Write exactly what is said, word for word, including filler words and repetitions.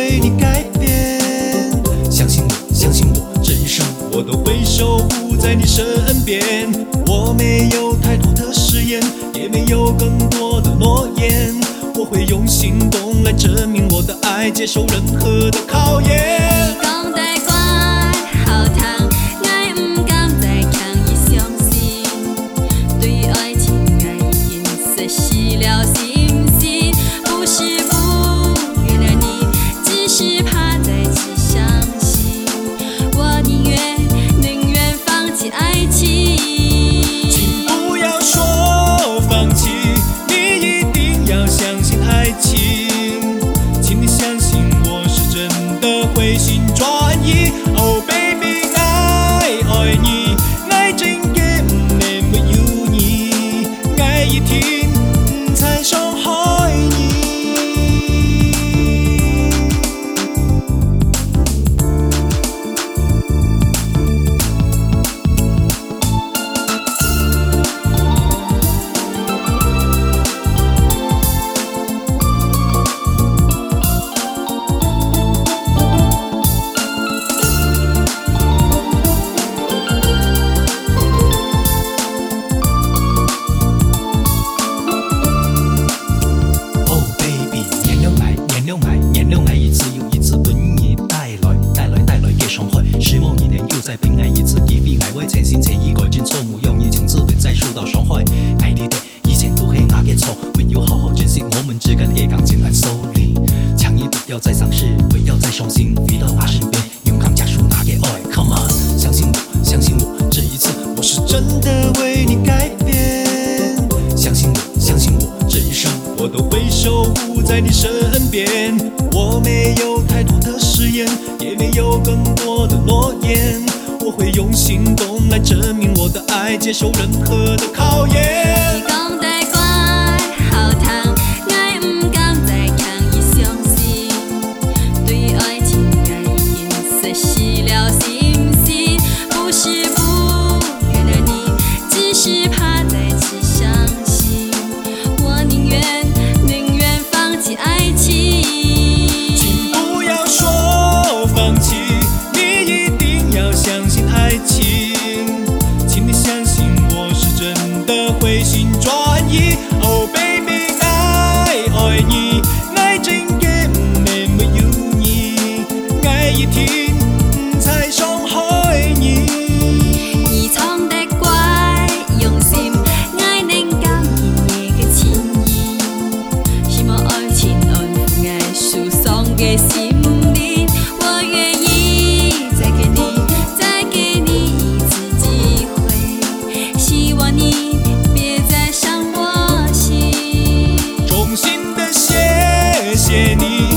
为你改变。相信我，相信我，这一生我都会守护在你身边。我没有太多的誓言，也没有更多的诺言，我会用行动来证明我的爱，接受任何的考验。 你讲得乖好听，我不敢再强以相信，对爱情爱已失去了信心，不是不原谅你，只是怕再次相信，我宁愿宁愿放弃爱情。 请不要说放弃，你一定要相信爱情，请你相信我是真的回心转意。Oh baby， 爱爱你，爱真嘅唔能没有你，爱一天唔再伤害你。再凭爱一次，给予爱会全心全意改进错误，用一情字不再受到伤害。爱你的以前都是我的错，没有好好珍惜我们之间的感情。I'm sorry， 强硬不要再尝试，不要再伤心，回到我身边，勇敢结束那个爱。Come on， 相信我，相信我，这一次我是真的为你改变。相信我，相信我，这一生我都会守护在你身边。我没有太多的誓言，也没有更多的诺言，我会用行动来证明我的爱，接受任何的考验。 你讲得乖好听，我不敢再强以相信，对爱情爱已失去了信心，不是不原谅你，只是怕再次相信，我宁愿宁愿放弃爱情。 请不要说放弃，你一定要相信爱情，请你相信我是真的回心转意。Oh baby， 爱爱你，爱真嘅唔能没有你，爱一天唔再伤害你。 你唱得乖用心，爱能感你的情意，希望爱情安抚爱受伤的心灵，我愿意再给你再给你一次机会，希望你别再伤我心。 衷心的谢谢你，